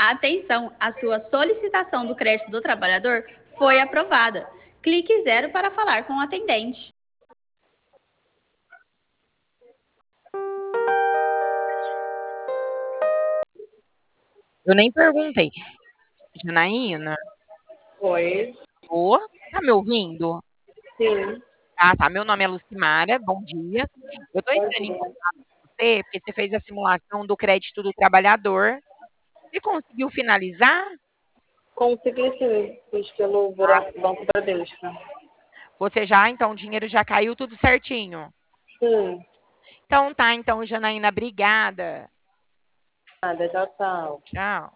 Atenção, a sua solicitação do crédito do trabalhador foi aprovada. Clique 0 para falar com o atendente. Eu nem perguntei. Janaína? Oi. Ô, tá me ouvindo? Sim. Tá. Meu nome é Lucimara, bom dia. Eu tô entrando em contato com você, porque você fez a simulação do crédito do trabalhador. Você conseguiu finalizar? Consegui sim, fiz pelo Banco Bradesco. Você então, o dinheiro já caiu tudo certinho? Sim. Então, Janaína, obrigada. Nada, tchau, tchau. Tchau.